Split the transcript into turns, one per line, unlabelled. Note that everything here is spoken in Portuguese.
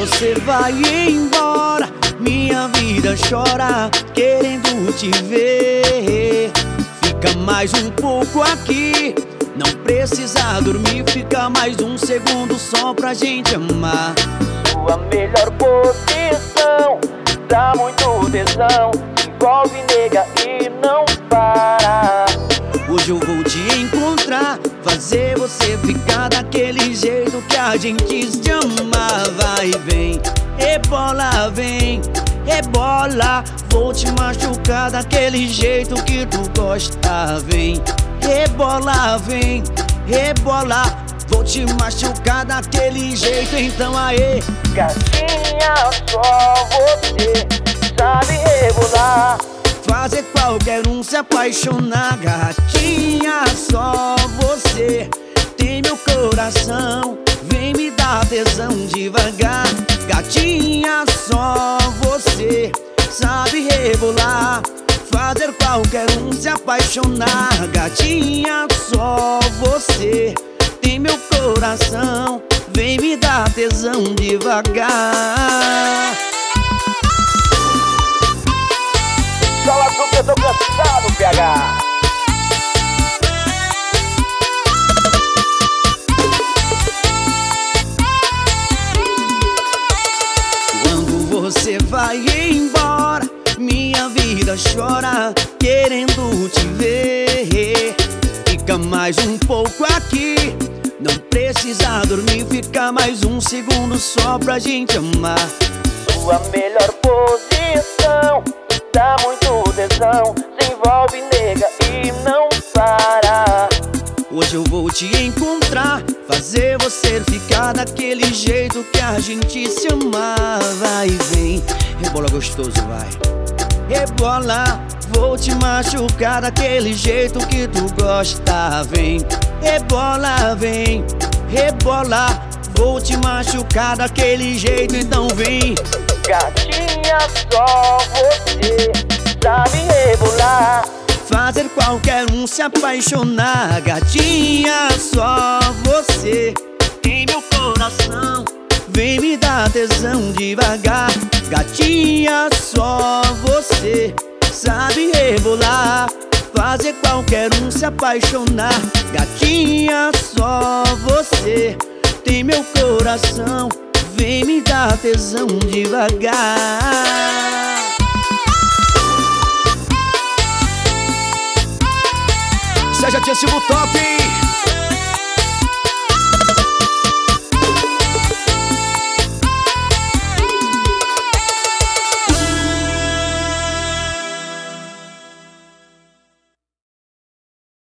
você vai embora, minha vida chora querendo te ver. Fica mais um pouco aqui, não precisa dormir. Fica mais um segundo só pra gente amar.
Sua melhor posição dá muito tesão. Envolve, nega, e não para.
Hoje eu vou te encontrar, fazer você ficar daquele jeito que a gente se ama. Vai, vem, rebola, vem, rebola. Vou te machucar daquele jeito que tu gosta. Vem, rebola, vem, rebola. Vou te machucar daquele jeito, então aê.
Gatinha, só você sabe rebolar.
Fazer qualquer um se apaixonar. Gatinha, só você tem meu coração. Vem me dar tesão devagar. Gatinha, só você sabe rebolar. Fazer qualquer um se apaixonar. Gatinha, só você tem meu coração. Vem me dar tesão devagar.
Fala tu que eu tô cansado, PH.
Quando você vai embora, minha vida chora querendo te ver. Fica mais um pouco aqui, não precisa dormir. Fica mais um segundo só pra gente amar.
Sua melhor posição dá muito tesão. Se envolve, nega, e não para.
Hoje eu vou te encontrar, fazer você ficar daquele jeito que a gente se ama. Vai, vem, rebola gostoso, vai, rebola. Vou te machucar daquele jeito que tu gosta. Vem, rebola, vem, rebola. Vou te machucar daquele jeito, então vem.
Gatinha, só você sabe rebolar.
Fazer qualquer um se apaixonar. Gatinha, só você tem meu coração. Vem me dar tesão devagar. Gatinha, só você sabe rebolar. Fazer qualquer um se apaixonar. Gatinha, só você tem meu coração. Vem me dar tesão devagar. Seja Tíssimo Top.